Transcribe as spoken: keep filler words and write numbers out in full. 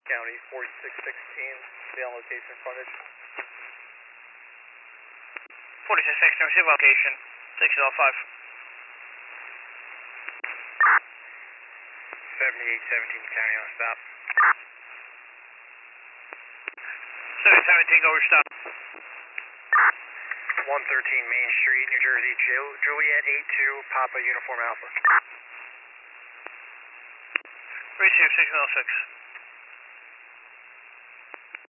County, forty-six sixteen, be on location frontage. forty-six sixteen, receive location, six L five. seventy-eight seventeen County on stop. seventy-eight seventeen, go over stop. one thirteen Main Street, New Jersey, Ju- Juliet eight two, Papa Uniform Alpha. Receive six L six.